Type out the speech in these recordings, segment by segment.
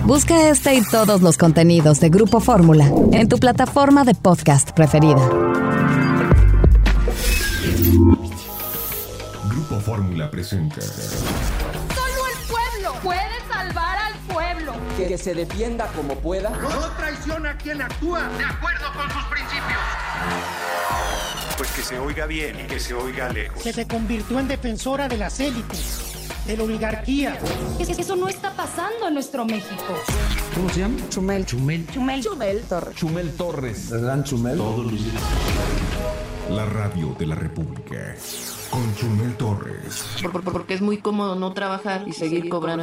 Busca este y todos los contenidos de Grupo Fórmula en tu plataforma de podcast preferida. Grupo Fórmula presenta. Solo el pueblo puede salvar al pueblo. Que se defienda como pueda. No traiciona a quien actúa de acuerdo con sus principios. Pues que se oiga bien y que se oiga lejos. Que se convirtió en defensora de las élites, de la oligarquía. Eso no está pasando en nuestro México. ¿Cómo se llama? Chumel Torres. Chumel Torres. ¿Verdad, Chumel? Todos los días. La radio de la República. Con Chumel Torres. Porque es muy cómodo no trabajar y seguir cobrando.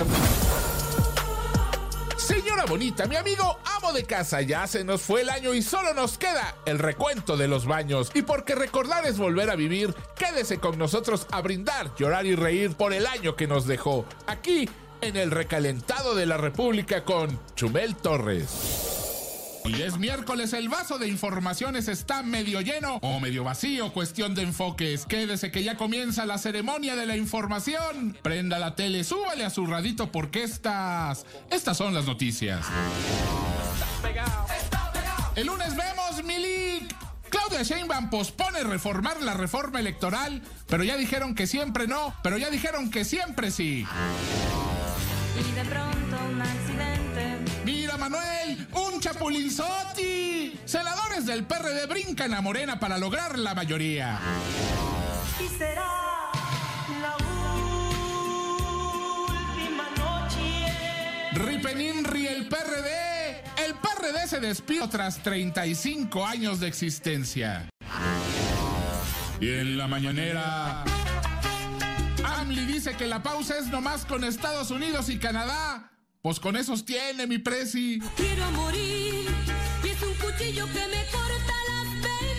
Señora bonita, mi amigo amo de casa, ya se nos fue el año y solo nos queda el recuento de los baños. Y porque recordar es volver a vivir, quédese con nosotros a brindar, llorar y reír por el año que nos dejó. Aquí, en el recalentado de la República con Chumel Torres. Hoy es miércoles, el vaso de informaciones está medio lleno o medio vacío, cuestión de enfoques. Quédese que ya comienza la ceremonia de la información. Prenda la tele, súbale a su radito porque estas son las noticias. El lunes vemos Milik. Claudia Sheinbaum pospone reformar la reforma electoral, pero ya dijeron que siempre no, pero ya dijeron que siempre sí. Y de pronto un accidente. ¡Mira, Manuel! ¡Un chapulinzotti! Senadores del PRD brincan a Morena para lograr la mayoría. Y será la última noche. Ripeninri, el PRD. El PRD se despidió tras 35 años de existencia. Y en la mañanera, AMLI dice que la pausa es nomás con Estados Unidos y Canadá. Pues con esos tiene, mi presi. Quiero morir y es un cuchillo que me corta las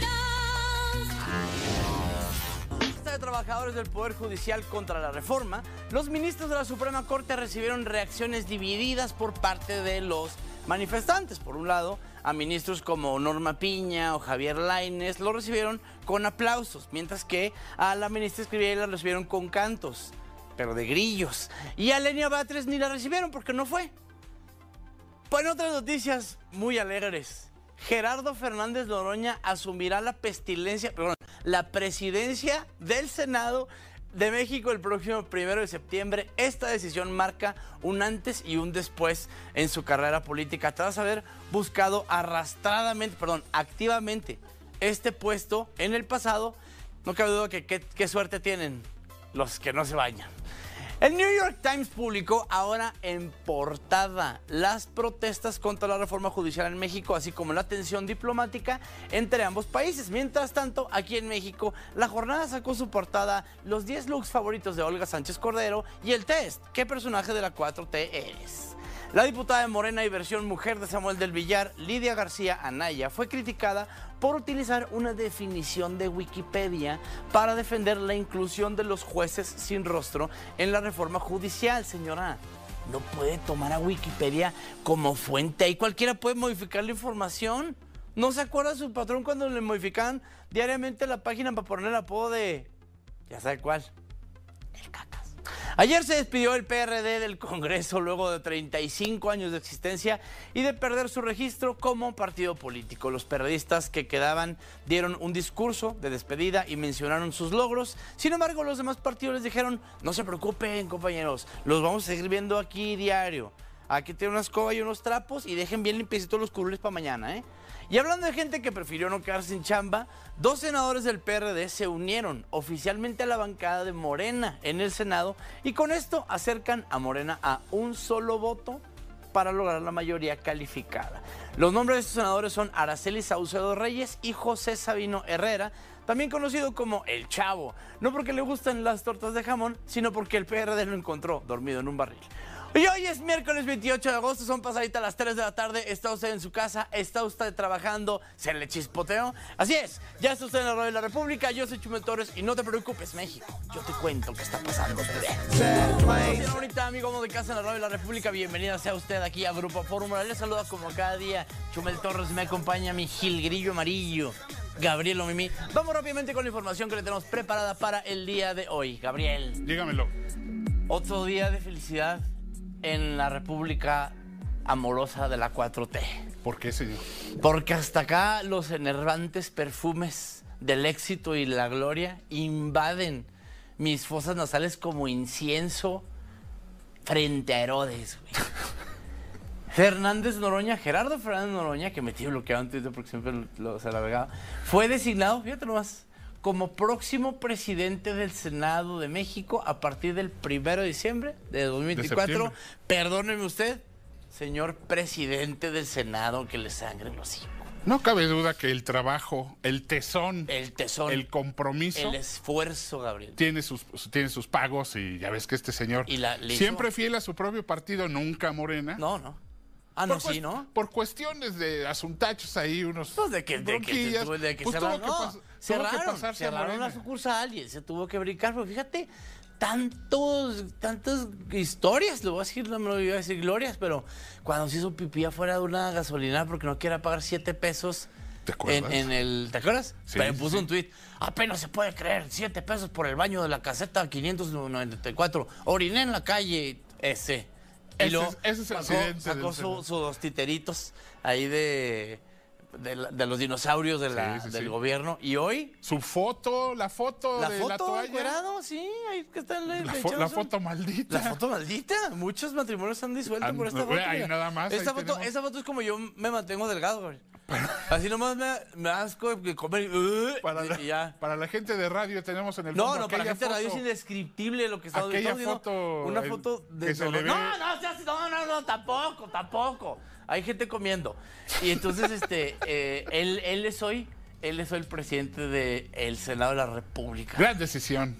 venas. De trabajadores del Poder Judicial contra la reforma, los ministros de la Suprema Corte recibieron reacciones divididas por parte de los manifestantes. Por un lado, a ministros como Norma Piña o Javier Lainez lo recibieron con aplausos, mientras que a la ministra Escrivá la recibieron con cantos, pero de grillos. Y a Lenia Batres ni la recibieron porque no fue. Pues en otras noticias muy alegres, Gerardo Fernández Noroña asumirá la presidencia del Senado de México el próximo 1 de septiembre. Esta decisión marca un antes y un después en su carrera política. Tras haber buscado activamente este puesto en el pasado, no cabe duda que qué suerte tienen los que no se bañan. El New York Times publicó ahora en portada las protestas contra la reforma judicial en México, así como la tensión diplomática entre ambos países. Mientras tanto, aquí en México, la jornada sacó su portada los 10 looks favoritos de Olga Sánchez Cordero y el test, ¿qué personaje de la 4T eres? La diputada de Morena y versión mujer de Samuel del Villar, Lidia García Anaya, fue criticada por utilizar una definición de Wikipedia para defender la inclusión de los jueces sin rostro en la reforma judicial. Señora, no puede tomar a Wikipedia como fuente. Ahí cualquiera puede modificar la información. ¿No se acuerda su patrón cuando le modificaban diariamente la página para poner el apodo de... ya sabe cuál? El Cacas. Ayer se despidió el PRD del Congreso luego de 35 años de existencia y de perder su registro como partido político. Los perredistas que quedaban dieron un discurso de despedida y mencionaron sus logros. Sin embargo, los demás partidos les dijeron, no se preocupen, compañeros, los vamos a seguir viendo aquí diario. Aquí tienen una escoba y unos trapos y dejen bien limpiecitos los curules para mañana, ¿eh? Y hablando de gente que prefirió no quedarse sin chamba, 2 senadores del PRD se unieron oficialmente a la bancada de Morena en el Senado y con esto acercan a Morena a un solo voto para lograr la mayoría calificada. Los nombres de estos senadores son Araceli Saucedo Reyes y José Sabino Herrera, también conocido como El Chavo, no porque le gustan las tortas de jamón, sino porque el PRD lo encontró dormido en un barril. Y hoy es miércoles 28 de agosto, son pasaditas las 3 de la tarde, está usted en su casa, está usted trabajando, se le chispoteó. Así es, ya está usted en la radio de la República, yo soy Chumel Torres y no te preocupes, México, yo te cuento qué está pasando. Ahorita, amigo, amo de casa en la radio de la República, bienvenida sea usted aquí a Grupo Fórmula. Les saluda como cada día Chumel Torres, me acompaña mi jilgrillo amarillo, Gabriel Mimi. Vamos rápidamente con la información que le tenemos preparada para el día de hoy. Gabriel. Dígamelo. Otro día de felicidad en la República amorosa de la 4T. ¿Por qué, señor? Porque hasta acá los enervantes perfumes del éxito y la gloria invaden mis fosas nasales como incienso frente a Herodes, güey. Gerardo Fernández Noroña, que me tiene bloqueado en Twitter porque siempre se la regaba, fue designado, fíjate nomás, como próximo presidente del Senado de México a partir del 1 de diciembre de 2024. Perdóneme usted, señor presidente del Senado, que le sangre los hijos. No cabe duda que el trabajo, el tesón, el compromiso, el esfuerzo, Gabriel, tiene sus pagos, y ya ves que este señor siempre fiel a su propio partido, nunca a Morena. No. Ah, no, sí, ¿no? Por cuestiones de asuntachos ahí, unos pues de que cerraron la sucursal y él se tuvo que brincar, pero fíjate, tantas historias, le voy a decir, no me lo iba a decir glorias, pero cuando se hizo pipí afuera de una gasolinera porque no quiera pagar 7 pesos. ¿Te acuerdas? ¿Te acuerdas? Sí, pero puso un tuit, apenas se puede creer, 7 pesos por el baño de la caseta 594, oriné en la calle ese. Y luego sacó sus 2 titeritos ahí de los dinosaurios del gobierno. Y hoy... Su foto, la foto de la toalla. Encuerado, sí, ahí que está la foto maldita. La foto maldita. Muchos matrimonios se han disuelto por esta foto. Ahí nada más. Esa foto es como yo me mantengo delgado, güey. Así nomás me asco de comer y ya. Para la gente de radio tenemos en el fondo. No, para la gente de radio es indescriptible lo que está aquella foto. Una foto de... No, tampoco. Hay gente comiendo. Y entonces, él es hoy el presidente del Senado de la República. Gran decisión.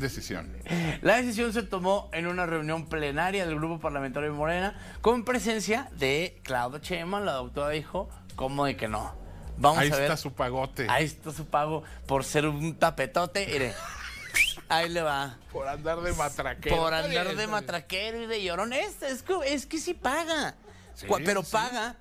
La decisión se tomó en una reunión plenaria del Grupo Parlamentario de Morena con presencia de Claudia Sheinbaum. La doctora dijo, ¿cómo de que no? Vamos a ver. Ahí está su pagote. Ahí está su pago por ser un tapetote. Mire, ahí le va. Por andar de matraquero. Por andar de matraquero y de llorón. Es que sí paga. Sí, pero paga,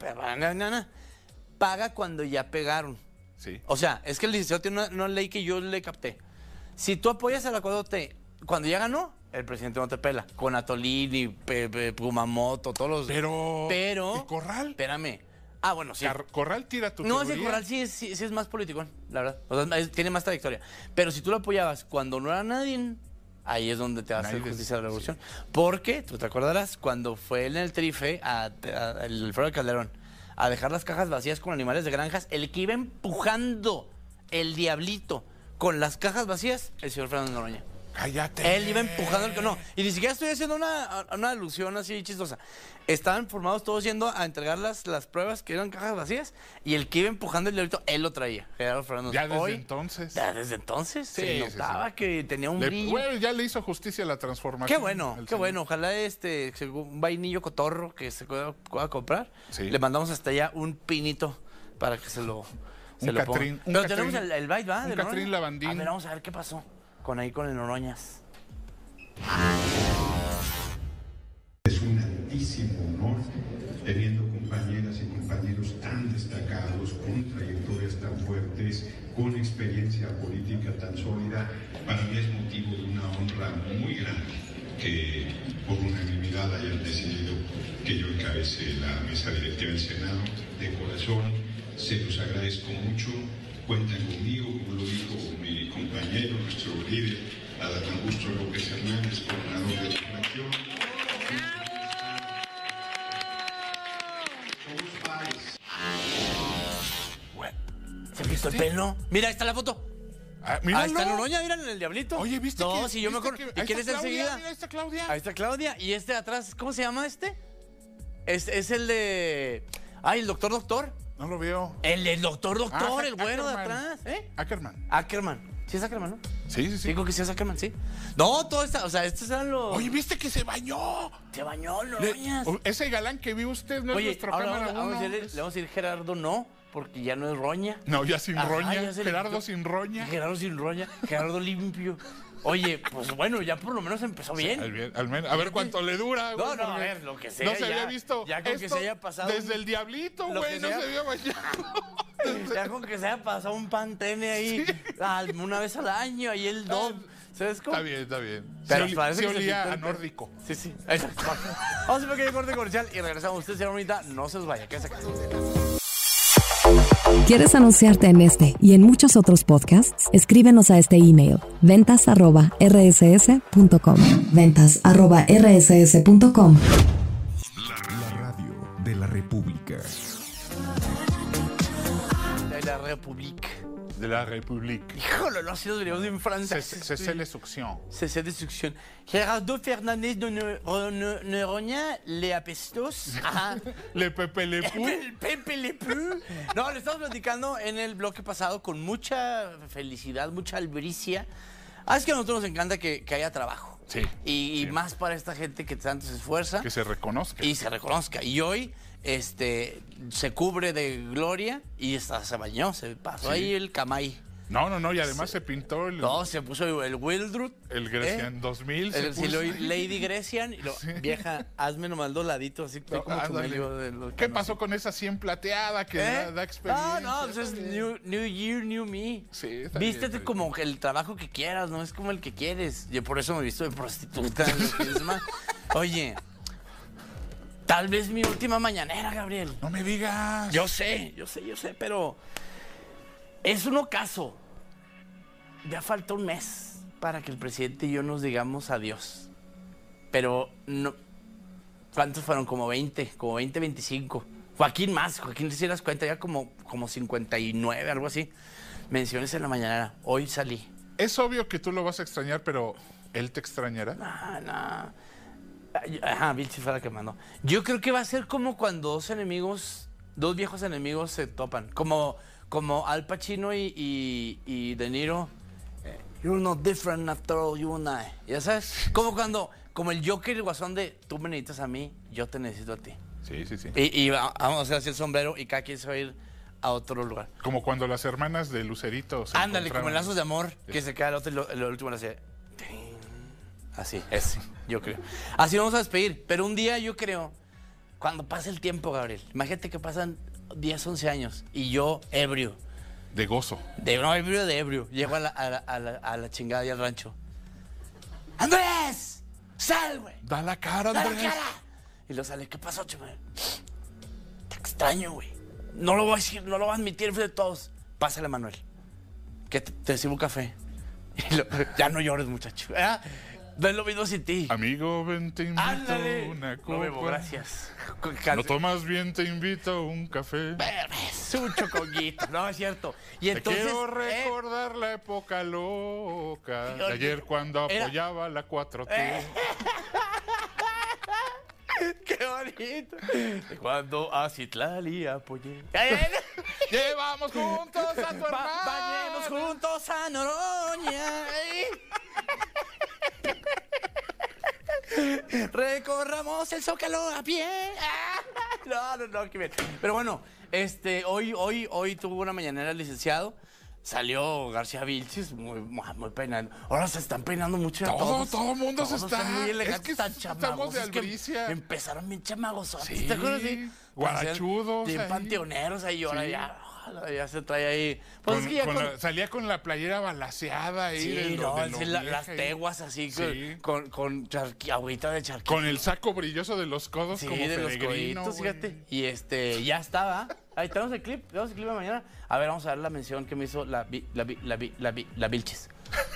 paga cuando ya pegaron. Sí. O sea, es que el licenciado tiene una ley que yo le capté. Si tú apoyas a la 4T, cuando ya ganó, el presidente no te pela. Con Atolini, Pumamoto, todos los... Pero... ¿Y Corral? Espérame. Ah, bueno, sí. Corral tira tu No, ese Corral sí es más político, la verdad. O sea, tiene más trayectoria. Pero si tú lo apoyabas cuando no era nadie... Ahí es donde te va a hacer justicia de la revolución. Sí. Porque, tú te acordarás, cuando fue él en el Trife, el Foro de Calderón, a dejar las cajas vacías con animales de granjas, el que iba empujando el diablito con las cajas vacías, el señor Fernando Noroña. ¡Cállate! Él iba empujando el... No, y ni siquiera estoy haciendo una alusión así chistosa. Estaban formados todos yendo a entregar las pruebas que eran cajas vacías, y el que iba empujando el diablito, él lo traía. Gerardo Fernández. Ya desde entonces. Sí, se notaba que tenía un brillo. Bueno, ya le hizo justicia a la transformación. Qué bueno. Ojalá un vainillo cotorro que se pueda comprar. Sí. Le mandamos hasta allá un pinito para que se lo ponga. Pero tenemos el bite, ¿va? Un Catrín Lavandín. A ver, vamos a ver qué pasó con el Noroñas. Es un altísimo honor teniendo compañeras y compañeros tan destacados, con trayectorias tan fuertes, con experiencia política tan sólida. Para mí es motivo de una honra muy grande que por unanimidad hayan decidido que yo encabece la mesa directiva del Senado. De corazón, se los agradezco mucho. Cuentan conmigo, como lo dijo mi compañero, nuestro líder, Adán Augusto López Hernández, coordinador de la fracción. ¿Se viste el pelo? Mira, ahí está la foto. Ahí está Noroña, mira en el diablito. Oye, ¿viste? No, sí, yo me acuerdo. ¿Y quién es enseguida? Mira, ahí está Claudia. Ahí está Claudia. Y este de atrás, ¿cómo se llama este? Es el de... Ay, el doctor. No lo veo. El doctor, el güero de atrás. Ackerman. Sí es Ackerman, ¿no? Sí. Digo que sí es Ackerman, sí. No, todo está... O sea, estos eran los... Oye, ¿viste que se bañó? Se bañó, Noroñas. Ese galán que vio usted no es nuestro cámara uno. Le vamos a decir Gerardo no, porque ya no es roña. No, ya sin roña. Gerardo sin roña. Gerardo limpio. Oye, pues bueno, ya por lo menos empezó bien. Al menos, a ver cuánto le dura. No, a ver, lo que sea. No se había visto. Ya con que se haya pasado. Desde el diablito, güey, no se había bañado. Ya con que se haya pasado un Pantene ahí una vez al año, ahí el Dove. ¿Sabes cómo? Está bien. Pero sí, parece sí que se olía pintó a el nórdico. Sí. Exacto. Vamos a un pequeño corte comercial y regresamos. Usted, señora bonita, no se os vaya. Quédese acá. ¿Quieres anunciarte en este y en muchos otros podcasts? Escríbenos a este email, ventas@rss.com. ventas@rss.com. La radio de la República. De la República. De la República. Híjole, no, si nos venimos bien francés. C'est la succión. C'est de succión. Gerardo Fernández de Noroña, le apestos. Ajá. Le Pepe Le Pou. El Pepe Le Pou. No, le estamos platicando en el bloque pasado con mucha felicidad, mucha albricia. Es que a nosotros nos encanta que haya trabajo. Sí. Y más para esta gente que tanto se esfuerza. Que se reconozca. Y se reconozca. Y hoy se cubre de gloria y se bañó, se pasó ahí el camay. No, y además se pintó el... No, se puso el Wildroot. El Grecian 2000 se puso. Lady Grecian. Y vieja, hazme nomás dos laditos, así como ¿Qué pasó con esa 100 plateada que da experiencia? No, pues es new Year, New Me. Sí, está Vístete bien, como el trabajo que quieras, no es como el que quieres. Yo por eso me he visto de prostituta. Oye, tal vez mi última mañanera, Gabriel. No me digas. Yo sé, pero es un ocaso. Ya falta un mes para que el presidente y yo nos digamos adiós. Pero no. ¿Cuántos fueron? Como 20, 25. Joaquín, si das cuenta, ya como 59, algo así. Menciones en la mañanera. Hoy salí. Es obvio que tú lo vas a extrañar, pero ¿él te extrañará? No. Ajá, Vilchis fue la que mandó. Yo creo que va a ser como cuando dos viejos enemigos se topan. Como Al Pacino y De Niro. You're not different after all, you and I. ¿Ya sabes? Como el Joker y el Guasón de tú me necesitas a mí, yo te necesito a ti. Sí. Y vamos a hacer así el sombrero y cada quien se va a ir a otro lugar. Como cuando las hermanas de Lucerito se Ándale, encontraron. como en Lazos de Amor, que se queda el otro y lo último le hace... Así, yo creo. Así vamos a despedir. Pero un día yo creo, cuando pase el tiempo, Gabriel, imagínate que pasan 10, 11 años y yo ebrio. De gozo. Ebrio. Llego a la chingada y al rancho. ¡Andrés! ¡Sal, güey! Da la cara, Andrés. ¡Da la cara! Y lo sale, ¿qué pasó, chaval? Te extraño, güey. No lo voy a decir, no lo voy a admitir frente de todos. Pásale, Manuel. Que te sirvo un café. Ya no llores, muchacho. No es lo mismo sin ti. Amigo, ven, te invito a una copa. No bebo, gracias. ¿Lo tomas bien? Te invito a un café. Es un choconguito, no es cierto. Y entonces, te quiero recordar la época loca de ayer cuando apoyaba la 4T. ¡Qué bonito! Cuando a Citlali apoyé. Llevamos juntos a tu hermano. Bañemos juntos a Noroña. Recorramos el Zócalo a pie. No, qué bien. Pero bueno, hoy tuvo una mañanera el licenciado. Salió García Vilchis muy peinado. Ahora se están peinando mucho. Todo el mundo se está. Muy elegantes, es que están estamos de albricia. Empezaron bien chamagos. Sí, ¿te acuerdas? Sí. Guarachudos. Bien panteoneros ahí. Ahora ya se trae ahí. Pues salía con la playera balaceada ahí. Sí, las teguas así, con agüita de charquito. Con el saco brilloso de los codos, como de los coditos, fíjate. Y ya estaba. Ahí tenemos el clip de mañana. A ver, vamos a ver la mención que me hizo la Vilchis.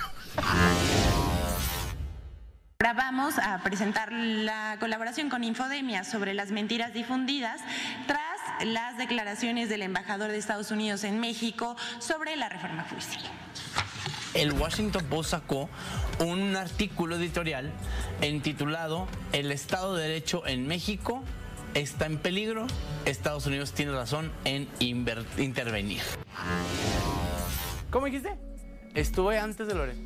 Ahora vamos a presentar la colaboración con Infodemia sobre las mentiras difundidas tras las declaraciones del embajador de Estados Unidos en México sobre la reforma judicial. El Washington Post sacó un artículo editorial intitulado El Estado de Derecho en México está en peligro. Estados Unidos tiene razón en intervenir. ¿Cómo dijiste? Estuve antes de Loret.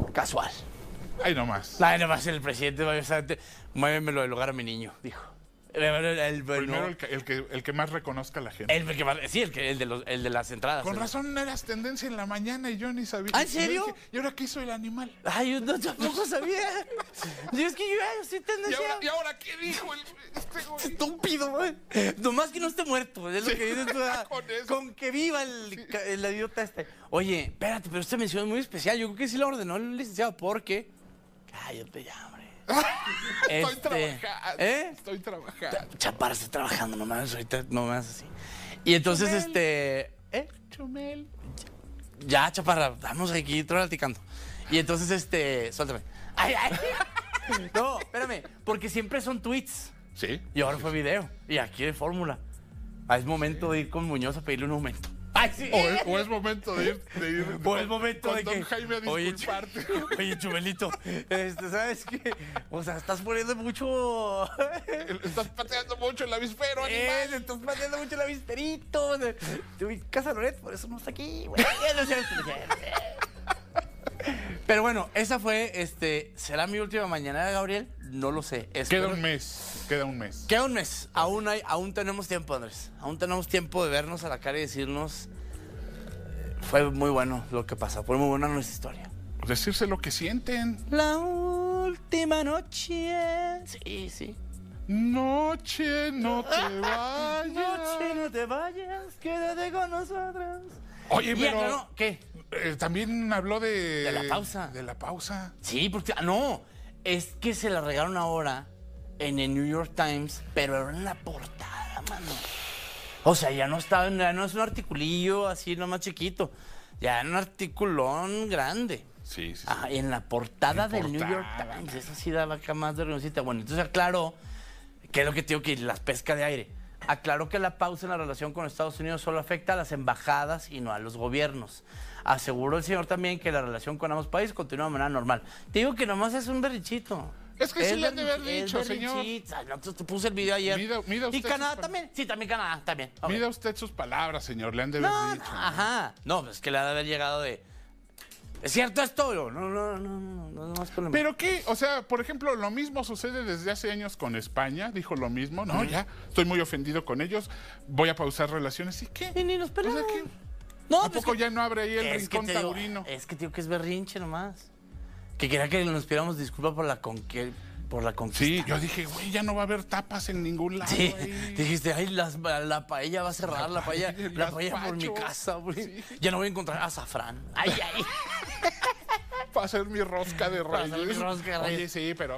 Casual. Ahí nomás. Ahí nomás el presidente, muévemelo del lugar a mi niño, dijo. Primero el que más reconozca a la gente. El de las entradas. Con razón eras tendencia en la mañana y yo ni sabía. ¿Ah, en serio? ¿Y ahora qué hizo el animal? Ay, yo tampoco sabía. Yo es que yo soy tendencia. ¿Y ahora qué dijo Estúpido, güey. Nomás que no esté muerto. Es lo que dices tú. Con que viva el idiota este. Oye, espérate, pero esta mención es muy especial. Yo creo que sí la ordenó el licenciado porque... Cállate ya, hombre. Estoy trabajando. Estoy trabajando. Chaparra, estoy trabajando nomás. Ahorita nomás así. Y entonces, Chumel. Ya, Chaparra, vamos aquí platicando. Y entonces, suéltame. Ay. No, espérame, porque siempre son tweets. Sí. Y ahora fue video. Y aquí de fórmula. Es momento de ir con Muñoz a pedirle un aumento. Ay, sí. O es momento de ir o es momento con de don que Jaime a disculparte. Oye, Chumelito, ¿sabes qué? O sea, estás poniendo mucho... Estás pateando mucho el avispero, animal. Estás pateando mucho el avisperito. Casa Loret, por eso no está aquí. Bueno, pero bueno, esa fue, ¿será mi última mañana, Gabriel? No lo sé. Queda un mes. Queda un mes. Aún tenemos tiempo, Andrés. Aún tenemos tiempo de vernos a la cara y decirnos... Fue muy bueno lo que pasa. Fue muy buena nuestra historia. Decirse lo que sienten. La última noche. Sí. Noche, no te vayas. Noche, no te vayas. Quédate con nosotros. Oye, pero... No, ¿qué? También habló de la pausa. De la pausa. Sí, porque... No, es que se la regaron ahora en el New York Times, pero era en la portada, mano. O sea, ya no es un articulillo así nomás chiquito. Ya era un articulón grande. Sí. Ajá, en la portada del New York Times. Eso sí daba acá más de reunioncita. Bueno, entonces aclaró, que es lo que te digo, que las pesca de aire. Aclaró que la pausa en la relación con Estados Unidos solo afecta a las embajadas y no a los gobiernos. Aseguró el señor también que la relación con ambos países continúa de manera normal. Te digo que nomás es un berrichito. Es que sí le han de haber dicho, señor. No, te puse el video ayer. Mida ¿Y Canadá también? Sí, también Canadá, también. Okay. Mida usted sus palabras, señor. Le han de haber dicho. Ajá. No, es que le ha de haber llegado de... ¿Es cierto esto? No más problema. ¿Pero qué? O sea, por ejemplo, lo mismo sucede desde hace años con España. Dijo lo mismo. No, ya, estoy muy ofendido con ellos. Voy a pausar relaciones. ¿Y qué? Y ni nos pelamos. O sea, ¿qué? No, ¿a poco ya no abre ahí el rincón taurino? Es que, tío, que es berrinche nomás. Que quería que nos pidiéramos disculpas por la conquista. Sí, yo dije, güey, ya no va a haber tapas en ningún lado. Sí, ahí. Dijiste, ay, la paella va a cerrar, la paella por mi casa, güey. Sí. Ya no voy a encontrar azafrán. Ay. Para hacer mi rosca de reyes. Oye, sí, pero...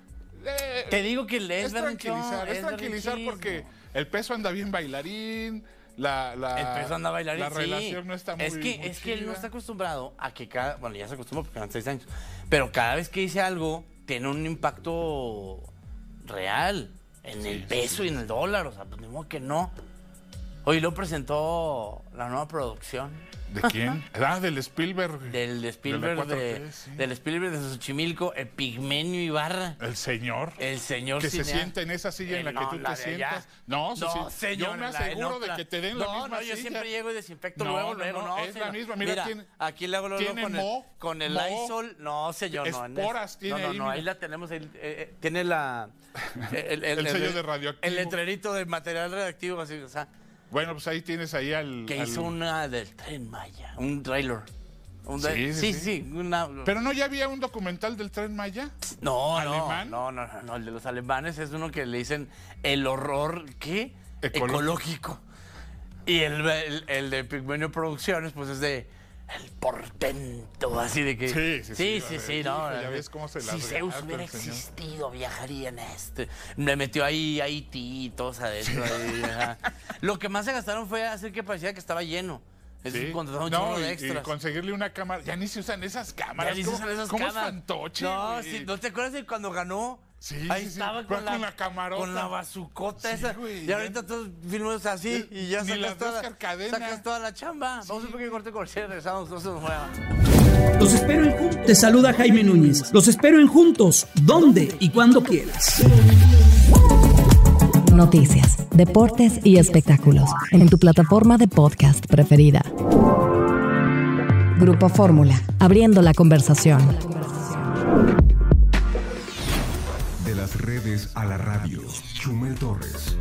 te digo que es tranquilizar porque el peso anda bien bailarín. El peso anda bailarín, la relación no está muy Es que él no está acostumbrado a que bueno, ya se acostumbró porque eran 6 años, pero cada vez que dice algo tiene un impacto real en el peso y en el dólar, o sea, pues ni modo que no. Hoy lo presentó la nueva producción. ¿De quién? Del Spielberg. Del Spielberg de Xochimilco, el Pigmenio Ibarra. ¿El señor? Que cineasta. Se sienta en esa silla en la que tú te sientas. No, señor. Yo me aseguro de que te den la misma silla. Yo siempre llego y desinfecto luego. No, es la misma. Mira, aquí le hago con el Lysol. No, señor, no. Esporas tiene ahí. No, ahí la tenemos. Tiene el sello de radioactivo. El letrerito de material radioactivo, así, o sea. Bueno, pues ahí tienes ahí que hizo una del Tren Maya, un trailer. Sí. ¿Pero no ya había un documental del Tren Maya? No, ¿alemán? No, el de los alemanes es uno que le dicen el horror, ¿qué? Ecológico. Y el de Pigmenio Producciones, pues es de el portento, así de que... Sí, no. Ya ves cómo se la... Si Zeus hubiera existido, viajaría en Me metió ahí a Haití y todos adentro. Lo que más se gastaron fue hacer que parecía que estaba lleno. Contrataron un chorro de extras. Y conseguirle una cámara. Ya ni se usan esas cámaras. ¿Cómo es fantoche? No, sí, ¿no te acuerdas de cuando ganó? Sí, ahí estaba con la camarota. Con la bazucota esa. Güey, y ahorita todos filmamos así y ya sacas toda la chamba. Vamos a un pequeño corte comercial y regresamos. No se nos muevan. Los espero en Juntos. Te saluda Jaime Núñez. Los espero en Juntos. ¿Dónde y cuando quieras? Noticias, deportes y espectáculos en tu plataforma de podcast preferida. Grupo Fórmula, abriendo la conversación. De las redes a la radio. Chumel Torres.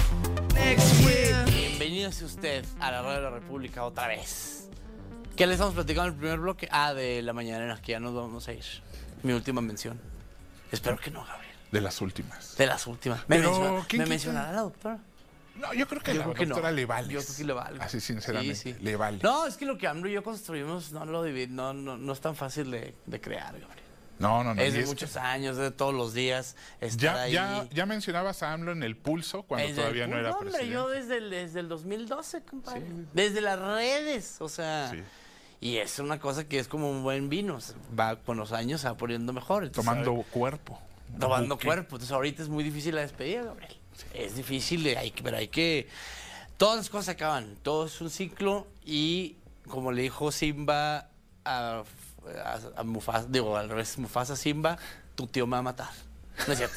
Bienvenido sea usted a la Radio de la República otra vez. ¿Qué les estamos platicando en el primer bloque? De la mañanera, que ya nos vamos a ir. Mi última mención. Espero que no, Gabriel. De las últimas. De las últimas. ¿Me mencionará la doctora? No, yo creo que la doctora le vale. Yo creo que le vale. Así sinceramente, sí. le vale. No, es que lo que AMLO y yo construimos no es tan fácil de crear, Gabriel. No. Es de muchos años, de todos los días. Ya mencionabas a AMLO en El Pulso cuando todavía no era presidente. Yo desde el 2012, compadre. Sí. Desde las redes, o sea. Sí. Y es una cosa que es como un buen vino. Va con los años, se va poniendo mejor. Entonces, tomando cuerpo. Entonces ahorita es muy difícil la despedida, Gabriel. Sí. Es difícil, pero hay que... Todas las cosas se acaban. Todo es un ciclo y como le dijo Simba a Mufasa, al revés, Mufasa Simba, tu tío me va a matar. No es cierto.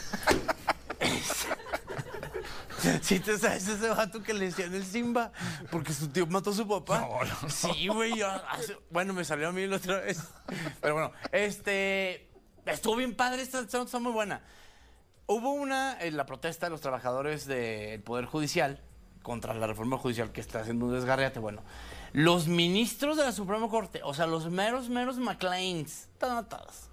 ¿Sí te sabes ese vato que le decían el Simba? Porque su tío mató a su papá. No. Sí, güey. Bueno, me salió a mí la otra vez. Pero bueno, estuvo bien padre, esta está muy buena. Hubo la protesta de los trabajadores del Poder Judicial contra la reforma judicial que está haciendo un desgarriate. Bueno, los ministros de la Suprema Corte, o sea, los meros McLeans, todos,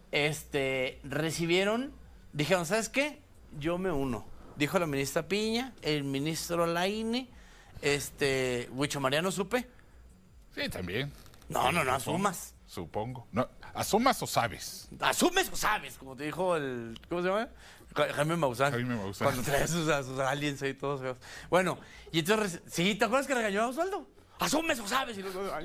dijeron, ¿sabes qué? Yo me uno. Dijo la ministra Piña, el ministro Laine, Huicho Mariano, ¿supe? Sí, también. No, asumas. Supongo. No, ¿asumas o sabes? ¿Asumes o sabes? Como te dijo ¿cómo se llama? Jaime Maussan. Cuando trae a sus aliens ahí todos feos. Bueno, y entonces, ¿sí? ¿Te acuerdas que regañó a Osvaldo? ¿Asumes o sabes? Y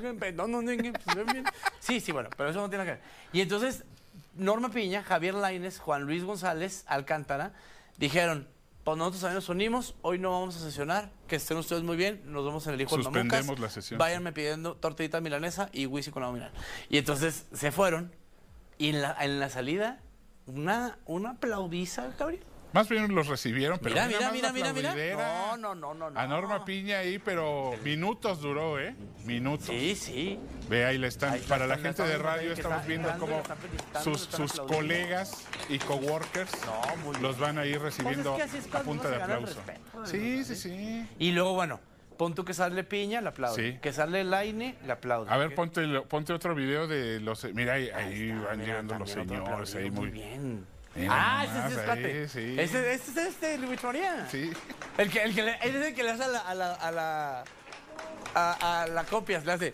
Sí, bueno, pero eso no tiene que ver. Y entonces, Norma Piña, Javier Lainez, Juan Luis González, Alcántara, dijeron, pues nosotros también nos unimos, hoy no vamos a sesionar, que estén ustedes muy bien, nos vemos en el Hijo del Mamucas. Suspendemos la sesión. Váyanme pidiendo tortillita milanesa y whisky con agua mineral. Y entonces se fueron, y en la salida, una aplaudiza, Gabriel. Más bien los recibieron, pero mira. No. A Norma Piña ahí, pero minutos duró, Minutos. Sí. Ve, ahí le están. Para la gente de radio estamos viendo cómo sus colegas y coworkers los van a ir recibiendo a punta de aplauso. Sí. Y luego, bueno, pon tú que sale Piña, le aplaude. Sí. Que sale Laine, le aplaude. A ver, ponte otro video de los... Mira, ahí van llegando los señores, ahí muy bien. Ese es sí. Ese es Luis María. Sí. Ese es el que le hace a la copias, le hace.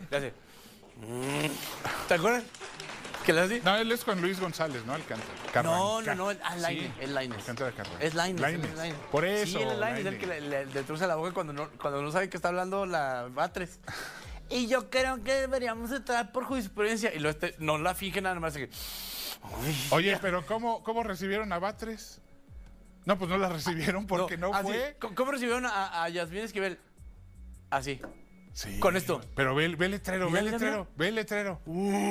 ¿Te acuerdas? ¿Qué le hace? No, él es con Luis González, ¿no? Alcántara. No, es Lainez. Alcántara Carranca. Es Lainez. Por eso. Sí, es Lainez, el que le detruce la boca cuando no sabe que está hablando la Batres. Y yo creo que deberíamos entrar por jurisprudencia. Y no la fije nada más. Oye, pero ¿cómo recibieron a Batres? No, pues no la recibieron porque no fue. ¿Cómo recibieron a Yasmín Esquivel? Así. Sí. Con esto. Pero ve el letrero, ve el letrero. Ve el letrero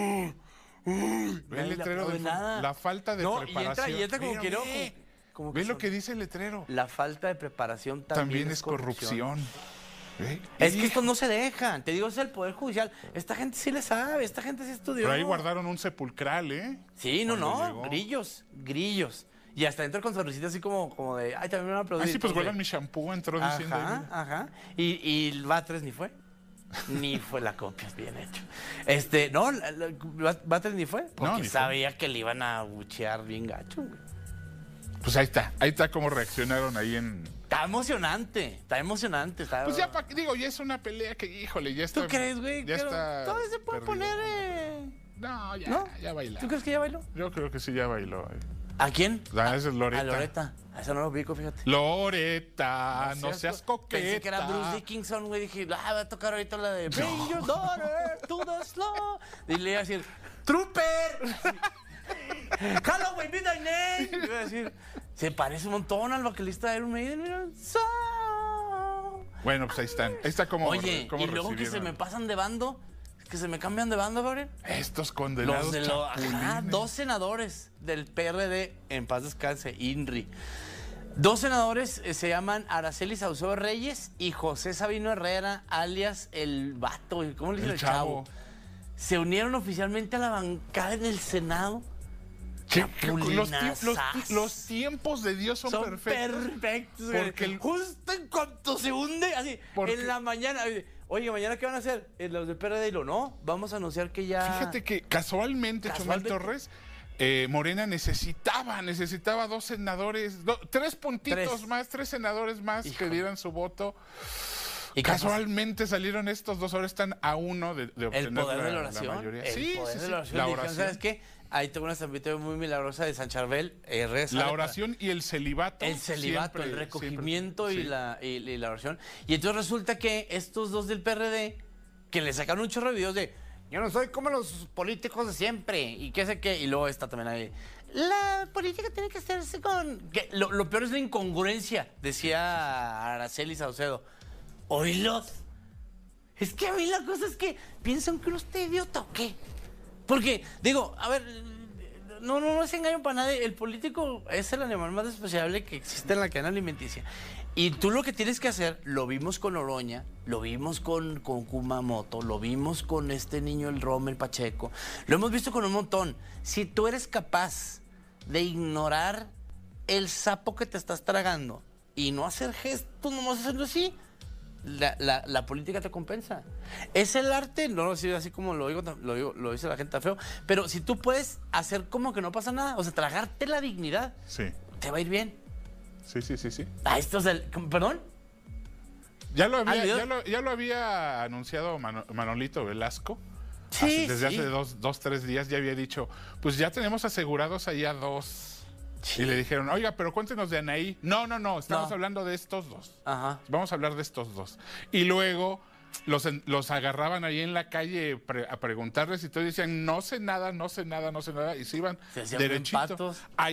de la falta de preparación. Y entra como quiero. Ve lo que dice el letrero. La falta de preparación también es corrupción. Es que estos no se dejan. Te digo, es el Poder Judicial. Esta gente sí le sabe, esta gente sí estudió. Pero ahí guardaron un sepulcral, Sí, grillos. Y hasta entró con sonrisita así como de, ay, también me van a aplaudir. Sí, pues guardan mi shampoo, entró diciendo. Ajá. Y el Batres ni fue. Ni fue la copia, es bien hecho. Batres ni fue. Porque sabía que le iban a buchear bien gacho, güey. Pues ahí está cómo reaccionaron ahí en... Está emocionante. Pues ya, ya es una pelea que, híjole, ya está... ¿Tú crees, güey? Ya está... Todavía se puede poner... No, ya bailó. ¿Tú crees que ya bailó? Yo creo que sí, ya bailó. ¿A quién? Esa es Loretta. A Loretta. A esa no lo ubico, fíjate. Loretta, no seas coqueta. Pensé que era Bruce Dickinson, güey. Dije, va a tocar ahorita la de... Bring your daughter to the slow. Y le iba a decir, ¡Trooper! Halloween, be thy name. Le iba a decir, se parece un montón al vocalista de Iron Maiden. Mira. Bueno, pues ahí están. Ahí está como... Oye, y luego que se me pasan de bando... Que se me cambian de bando, Gabriel. Estos condenados chapulines. 2 senadores del PRD, en paz descanse, INRI. 2 senadores se llaman Araceli Saucedo Reyes y José Sabino Herrera, alias El Vato. ¿Cómo le dicen? El Chavo. Se unieron oficialmente a la bancada en el Senado Los tiempos de Dios son perfectos. Porque justo en cuanto se hunde, así, en la mañana. Oye, ¿mañana qué van a hacer? Los del PRD, no, vamos a anunciar que ya... Fíjate que casualmente. Chumel Torres, Morena necesitaba 2 senadores, 3 puntitos más, 3 senadores más que dieran su voto. Y casualmente salieron estos 2, ahora están a 1 de obtener el poder de la oración. La mayoría. El poder de la oración. La oración. ¿Sabes qué? Ahí tengo una estampita muy milagrosa de San Charbel. La oración y el celibato. El celibato, el recogimiento y la oración. Y entonces resulta que estos 2 del PRD, que le sacaron un chorro de videos de yo no soy como los políticos de siempre, y qué sé qué, y luego está también ahí. La política tiene que hacerse con... Lo peor es la incongruencia, decía Araceli Saucedo. Oílos. Es que a mí la cosa es que piensan que uno está idiota o qué. Porque, digo, a ver, no es engaño para nadie. El político es el animal más despreciable que existe en la cadena alimenticia. Y tú lo que tienes que hacer, lo vimos con Oroña, lo vimos con Kumamoto, lo vimos con este niño, el Rommel Pacheco, lo hemos visto con un montón. Si tú eres capaz de ignorar el sapo que te estás tragando y no hacer gestos, nomás hacerlo así, la política te compensa. Es el arte, no lo sé así como lo dice la gente feo, pero si tú puedes hacer como que no pasa nada, o sea, tragarte la dignidad, te va a ir bien. Sí. Esto es ¿perdón? Ya lo había anunciado Manolito Velasco. Desde hace 2-3 días ya había dicho, pues ya tenemos asegurados ahí a 2. Sí. Y le dijeron, oiga, pero cuéntenos de Anaí. No, estamos hablando de estos 2. Ajá. Vamos a hablar de estos 2. Y luego los agarraban ahí en la calle a preguntarles y todos decían, no sé nada. Y se iban derechito.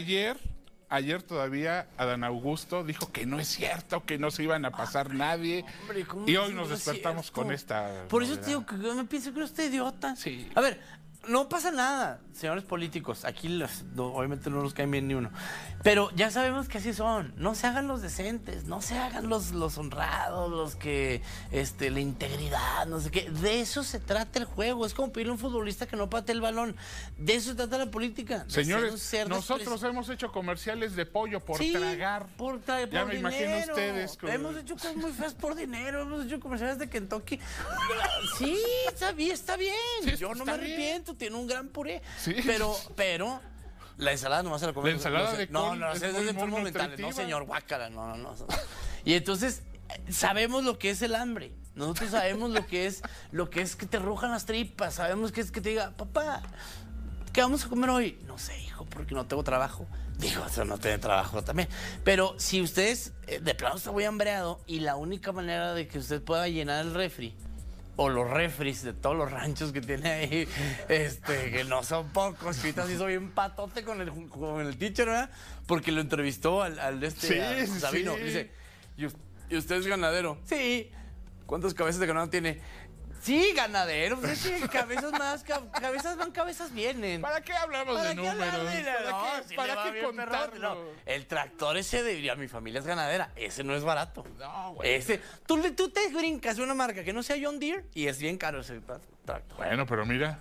Ayer todavía Adán Augusto dijo que no es cierto, que no se iban a pasar nadie. Hombre, y hoy nos despertamos con esta... Por eso te digo que yo me pienso que no estoy idiota. Sí. A ver, no pasa nada, señores políticos. Aquí obviamente no nos cae bien ni uno. Pero ya sabemos que así son. No se hagan los decentes, no se hagan los honrados, los que... la integridad, no sé qué. De eso se trata el juego. Es como pedirle a un futbolista que no pate el balón. De eso se trata la política. Señores, nosotros hemos hecho comerciales de pollo por tragar. Ya me imagino ustedes. Hemos hecho cosas muy feas por dinero. Hemos hecho comerciales de Kentucky. Sí, está bien. Sí, yo no me arrepiento. Tiene un gran puré. Sí. Pero la ensalada nomás se la come. La ensalada de col es de enfermos mentales. No, señor, guácala. No. Y entonces sabemos lo que es el hambre. Nosotros sabemos lo que es que te rujan las tripas. Sabemos que es que te diga, papá, ¿qué vamos a comer hoy? No sé, hijo, porque no tengo trabajo. Digo, eso no tiene trabajo también. Pero si ustedes de plano está muy hambreado y la única manera de que usted pueda llenar el refri o los refris de todos los ranchos que tiene ahí, que no son pocos, que ahorita sí soy un patote con el teacher, ¿verdad? Porque lo entrevistó al Sabino. Dice, ¿y usted es ganadero? Sí. ¿Cuántas cabezas de ganado tiene? Sí, ganadero. Pues es que cabezas van, cabezas vienen. ¿Para qué hablamos de números? ¿Para qué contarlo? No, el tractor ese diría, mi familia es ganadera. Ese no es barato. No, güey. Tú te brincas de una marca que no sea John Deere y es bien caro ese tractor. Bueno, pero mira.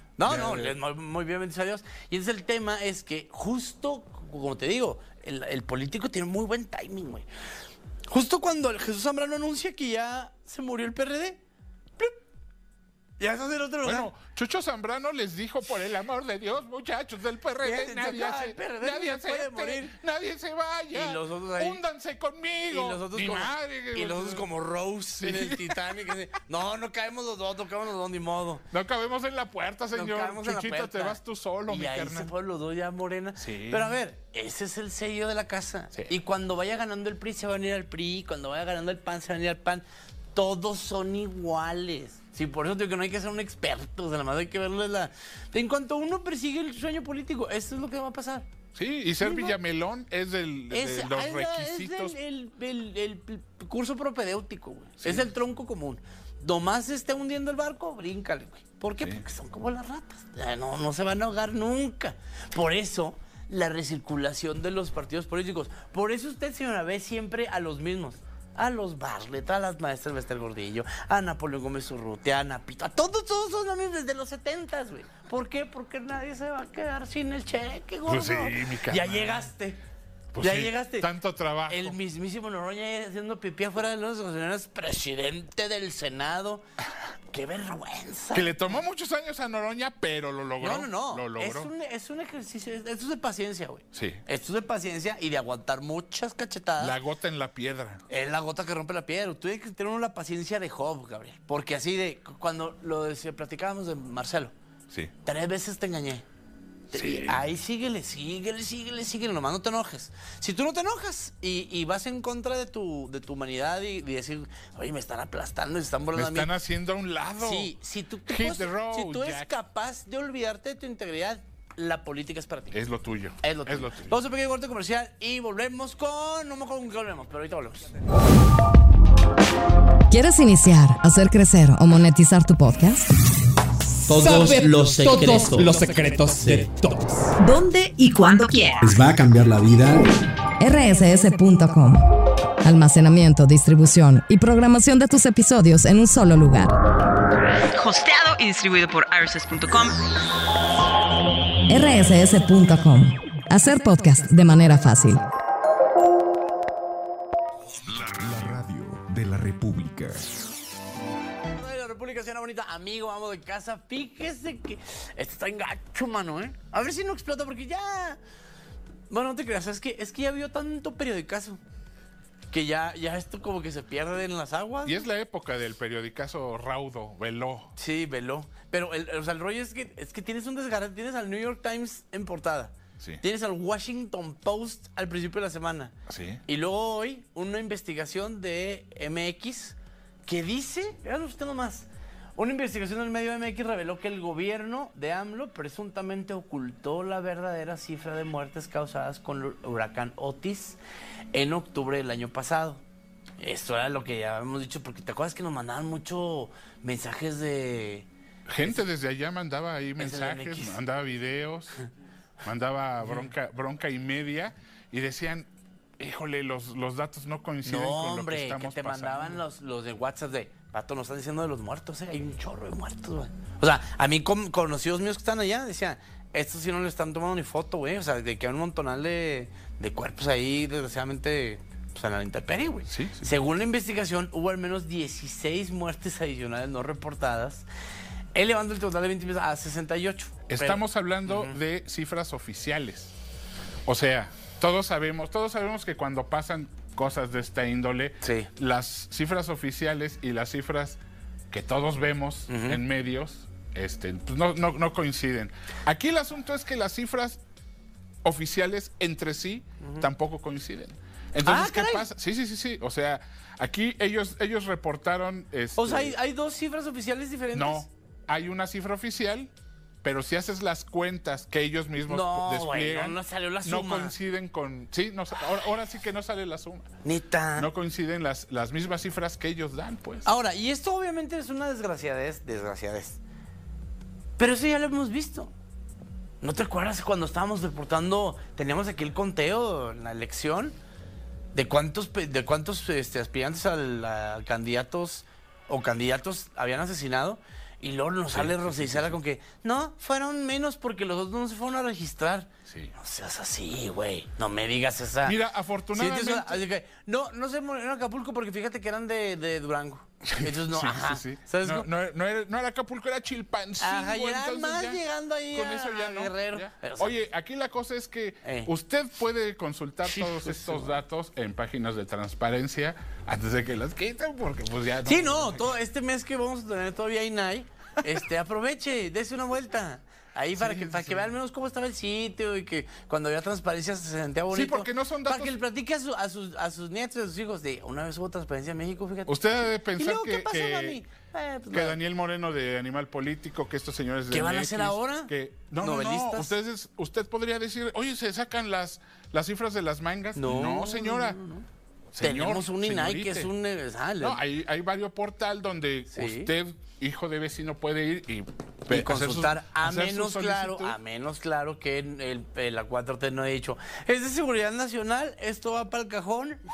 Muy bien, bendice a Dios. Y entonces el tema es que justo, como te digo, el político tiene muy buen timing, güey. Justo cuando el Jesús Zambrano anuncia que ya se murió el PRD, ya es el otro lugar. Bueno, Chucho Zambrano les dijo, por el amor de Dios, muchachos del PRD, nadie se vaya. Y los otros ahí, húndanse conmigo. Y los otros como Rose en el Titanic. No caemos los dos, ni modo. No cabemos en la puerta, señor. Chuchito, te vas tú solo, mi carnal. Y ahí se fueron los dos ya, Morena. Sí. Pero a ver, ese es el sello de la casa. Sí. Y cuando vaya ganando el PRI, se va a venir al PRI. Cuando vaya ganando el PAN, se va a venir al PAN. Todos son iguales. Sí, por eso digo que no hay que ser un experto, nada más hay que verle En cuanto uno persigue el sueño político, esto es lo que va a pasar. Sí, y ser Villamelón es de los requisitos. Es el curso propedéutico, güey. Sí. Es el tronco común. Nomás se esté hundiendo el barco, bríncale, güey. ¿Por qué? Sí. Porque son como las ratas. No se van a ahogar nunca. Por eso, la recirculación de los partidos políticos. Por eso usted, señora, ve siempre a los mismos. a los Bartlett, a las maestras Bester Gordillo, a Napoleón Gómez Urrutia, a Napito, a todos son amigos desde los 70s, güey. ¿Por qué? Porque nadie se va a quedar sin el cheque, gordo. Pues sí, mi carnal. Ya llegaste. Pues ya sí, llegaste. Tanto trabajo. El mismísimo Noroña haciendo pipí afuera de los señores, presidente del Senado. ¡Qué vergüenza! Que le tomó muchos años a Noroña, pero lo logró. No. Lo logró. Es un ejercicio, esto es de paciencia, güey. Sí. Esto es de paciencia y de aguantar muchas cachetadas. La gota en la piedra. Es la gota que rompe la piedra. Tú tienes que tener la paciencia de Job, Gabriel. Porque así de, cuando platicábamos de Marcelo, sí. 3 veces te engañé. Sí. Ahí síguele, nomás no te enojes. Si tú no te enojas y vas en contra de tu humanidad y decir, oye, me están aplastando y se están volando a mí. Me están haciendo a un lado. Sí, si tú eres capaz de olvidarte de tu integridad, la política es para ti. Es lo tuyo. Es lo tuyo. Vamos a un pequeño corte comercial y volvemos no me acuerdo con qué volvemos, pero ahorita volvemos. ¿Quieres iniciar, hacer crecer o monetizar tu podcast? Todos los secretos de todos. ¿Dónde y cuándo quieras? Les va a cambiar la vida. rss.com. Almacenamiento, distribución y programación de tus episodios en un solo lugar. Hosteado y distribuido por rss.com. rss.com. Hacer podcast de manera fácil. La radio de la República. República, señora bonita, amigo, amo de casa. Fíjese que esto está engacho, mano, ¿eh? A ver si no explota, porque ya... Bueno, no te creas, es que ya vio tanto periodicazo que ya esto como que se pierde en las aguas. Y es la época del periodicazo raudo, veló. Sí, veló. Pero el rollo es que tienes un desgarre. Tienes al New York Times en portada. Sí. Tienes al Washington Post al principio de la semana. Sí. Y luego hoy, una investigación de MX que dice, vean usted nomás, una investigación del medio MX reveló que el gobierno de AMLO presuntamente ocultó la verdadera cifra de muertes causadas con el huracán Otis en octubre del año pasado. Esto era lo que ya habíamos dicho, porque te acuerdas que nos mandaban mucho mensajes de... Gente desde allá mandaba ahí mensajes, mandaba videos, mandaba bronca y media y decían... Híjole, los datos no coinciden con lo que estamos pasando. No, hombre, que te mandaban los de WhatsApp de, pato, nos están diciendo de los muertos, hay un chorro de muertos, güey. O sea, a mí conocidos míos que están allá, decían, estos sí no le están tomando ni foto, güey. O sea, de que hay un montonal de cuerpos ahí, desgraciadamente, pues en la intemperie, güey. Sí. Según la investigación, hubo al menos 16 muertes adicionales no reportadas, elevando el total de 20 a 68. Estamos hablando de cifras oficiales. O sea... Todos sabemos que cuando pasan cosas de esta índole, sí, las cifras oficiales y las cifras que todos vemos en medios pues no coinciden. Aquí el asunto es que las cifras oficiales entre sí tampoco coinciden. Entonces, ¿qué pasa? Sí. O sea, aquí ellos reportaron... O sea, ¿hay dos cifras oficiales diferentes? No, hay una cifra oficial... Pero si haces las cuentas que ellos mismos despliegan, no salió la suma. No coinciden con... Sí, ahora sí que no sale la suma. Neta. No coinciden las mismas cifras que ellos dan, pues. Ahora, y esto obviamente es una desgraciadez. Pero eso ya lo hemos visto. ¿No te acuerdas cuando estábamos reportando, teníamos aquí el conteo en la elección, de cuántos aspirantes a candidatos o candidatos habían asesinado? Y luego nos sale Rosicela con que, no, fueron menos porque los otros no se fueron a registrar. Sí. No seas así, güey. No me digas esa... Mira, afortunadamente... Sí, así que, no se murieron en Acapulco porque fíjate que eran de Durango. Entonces, no, sí. ¿Sabes? No era Acapulco, era Chilpancingo. Ajá, y eran más ya, llegando ahí con eso ya no, Guerrero. Ya. Pero, oye, aquí la cosa es que usted puede consultar todos estos datos en páginas de transparencia antes de que las quiten, porque pues ya no... Sí, todo este mes que vamos a tener todavía INAI, aproveche, dése una vuelta. Ahí para que vea al menos cómo estaba el sitio y que cuando había transparencia se sentía bonito. Sí, porque no son datos... Para que le platique a sus nietos y a sus hijos de una vez hubo transparencia en México, fíjate. Usted debe pensar luego, ¿qué pasó, mami? Que Daniel Moreno de Animal Político, que estos señores de ¿qué van a hacer ahora? ¿Novelistas? No. Usted podría decir, oye, ¿se sacan las cifras de las mangas? No, señora. No. Tenemos un INAI que es un... No, hay varios portal donde usted, hijo de vecino, puede ir y consultar, a menos claro que la 4T no ha dicho, es de seguridad nacional, esto va para el cajón,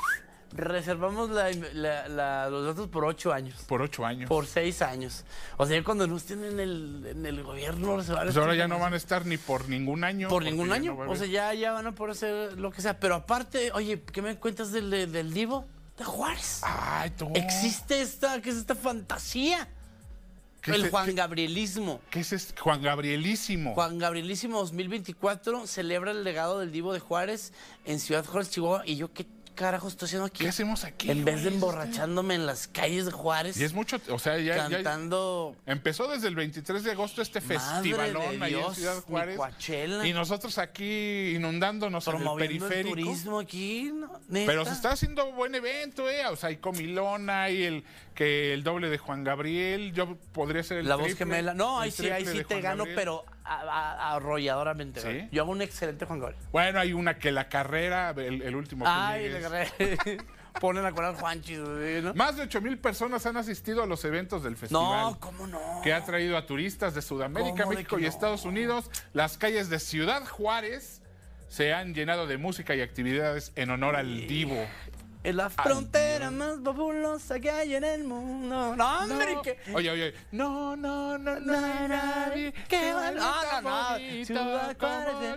reservamos los datos por 8 años. Por 8 años. Por 6 años. O sea, cuando no estén en el gobierno... Pues ahora ya no van a estar ni por ningún año. Por ningún año. O sea, ya van a poder hacer lo que sea. Pero aparte, oye, ¿qué me cuentas del Divo? De Juárez. Ay, tú. Existe ¿qué es esta fantasía? El Juan Gabrielismo. ¿Qué es este? Juan Gabrielísimo. Juan Gabrielísimo 2024 celebra el legado del Divo de Juárez en Ciudad Juárez, Chihuahua. Y yo, ¿qué carajo estoy haciendo aquí? ¿Qué hacemos aquí? En vez de emborrachándome en las calles de Juárez. Y es mucho, o sea, cantando. Empezó desde el 23 de agosto este festivalón ahí en Ciudad Juárez. Y nosotros aquí inundándonos en el periférico. El turismo aquí, ¿no? Pero se está haciendo buen evento, O sea, hay comilona, hay el doble de Juan Gabriel. Yo podría ser la voz gemela. No, ahí sí te gano, Gabriel. Pero arrolladoramente. ¿Sí? Yo hago un excelente Juan Gabriel. Bueno, hay una que la carrera, el último que la carrera. Ponen a colar Juanchi, ¿no? Más de 8,000 personas han asistido a los eventos del festival. No, ¿cómo no? Que ha traído a turistas de Sudamérica, México y Estados Unidos. Las calles de Ciudad Juárez se han llenado de música y actividades en honor al Divo. Es la frontera más fabulosa que hay en el mundo. No, hombre, no. que... Oye. No hay nadie que valga Ciudad Juárez.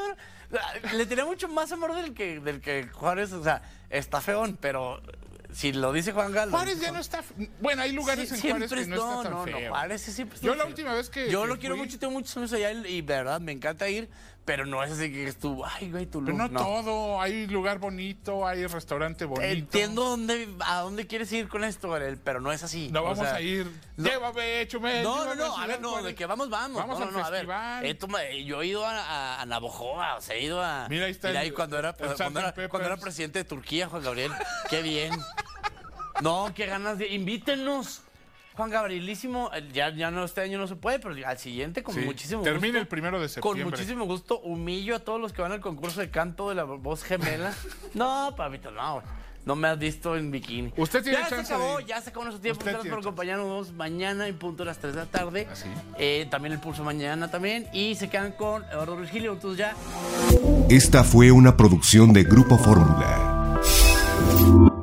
Le tenía mucho más amor del que Juárez, o sea, está feón, pero si lo dice Juan Galo. Juárez ya no está. Bueno, hay lugares en Juárez que no está tan feo. No, Juárez sí siempre está Yo la última vez que. Yo lo quiero mucho, tengo muchos años allá y de verdad me encanta ir. Pero no es así que estuvo, ay, güey, tu Pero no todo, hay lugar bonito, hay restaurante bonito. Entiendo a dónde quieres ir con esto, Gabriel, pero no es así. No vamos a ir. Llévame, Chumel. No, a ver, de que vamos. Vamos al festival. A ver, yo he ido a Navojoa, o sea, he ido a... Mira, ahí está. Mira, ahí cuando era presidente de Turquía, Juan Gabriel. Qué bien. No, qué ganas de... Invítenos. Juan Gabrielísimo, ya no, este año no se puede, pero al siguiente con muchísimo gusto. Termina el 1 de septiembre. Con muchísimo gusto humillo a todos los que van al concurso de canto de la voz gemela. No, papito, no me has visto en bikini. Usted tiene chance ya se acabó nuestro tiempo. Gracias por acompañarnos mañana en punto de las 3 de la tarde. ¿Así? También el pulso mañana también. Y se quedan con Eduardo Virgilio, entonces ya. Esta fue una producción de Grupo Fórmula.